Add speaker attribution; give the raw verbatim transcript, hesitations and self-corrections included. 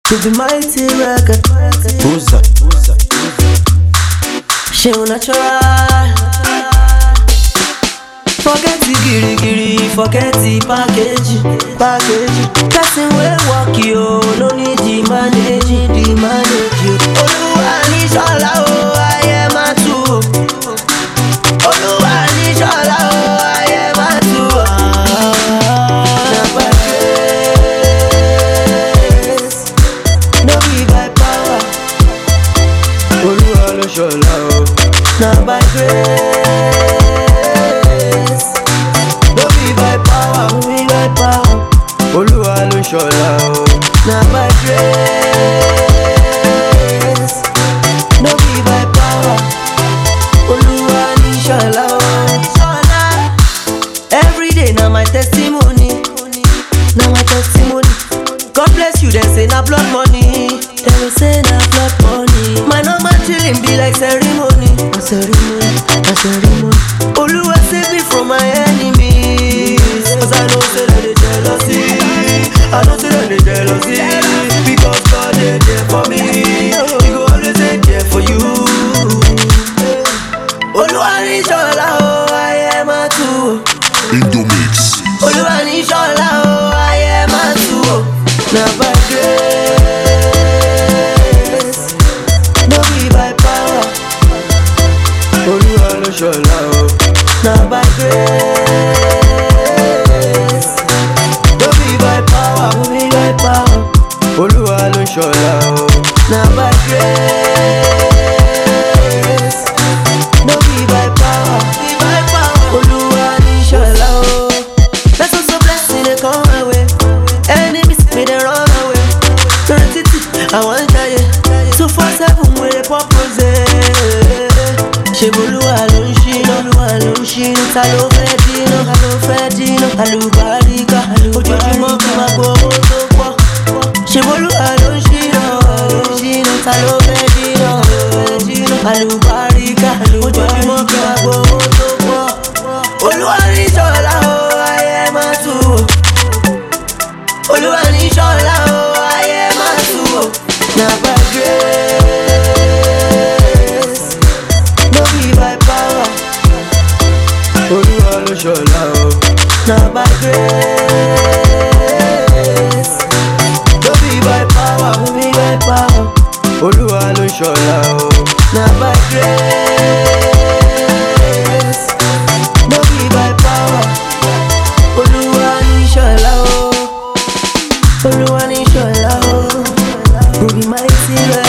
Speaker 1: To be mighty record.
Speaker 2: Who's that? Who's that?
Speaker 1: She natural. Forget the giri giri, forget the package, package. Person will walk you, no need the manage, the manage you. Oluwa ni shola o, I am a two. Oluwa ni shola o, I am a two. Na by grace, no be by power.
Speaker 2: Oluwa lo shola o.
Speaker 1: Na by grace.
Speaker 2: Oluwa lo shola o.
Speaker 1: Na by grace, no be by power. Oluwa ni shola o. Every day na my testimony, na my testimony. God bless you, dem say na blood money, dem say na blood money. My normal chilling be like ceremony, a ceremony, a ceremony. Oluwa save me from my enemies, 'cause I know say that they jealousy. I know say that they jealousy, because God is there for me. He go always dey there for you. Oluwa ni shola o, I am a two.
Speaker 3: Indomix.
Speaker 1: Oluwa ni shola o, I am a two. Na by grace, no be by power.
Speaker 2: Oluwa lo shola o.
Speaker 1: Na by grace, no be by power, no be by power.
Speaker 2: Oluwa lo shola o.
Speaker 1: Na by grace, no be by power, be by power. Oluwa ni shola o. That's also blessing they come my way. Enemies may they run away. I want to so far seven with a purpose. She Oluwa lo n shina, Oluwa lo n shina. Ta ló fẹ́ dínà, ta ló fẹ́ dínà. Àlùbáríkà, ojoojúmọ́ kí máa gbowó tó pọ̀. She Oluwa lo n shina, ta ló fẹ́ dínà. Àlùbáríkà, ojoojúmọ́ kí máa gbowó tó pọ̀. Oluwa ni shola o, I am a two. Oluwa ni shola o, I am a two. Na by grace, no be by power.
Speaker 2: Oluwa lo shola o.
Speaker 1: Na by grace, no be by power, no be by power.
Speaker 2: Oluwa lo shola o.
Speaker 1: Na by grace, no be by power. Oluwa ni shola o. Oluwa ni shola o. Go be mighty.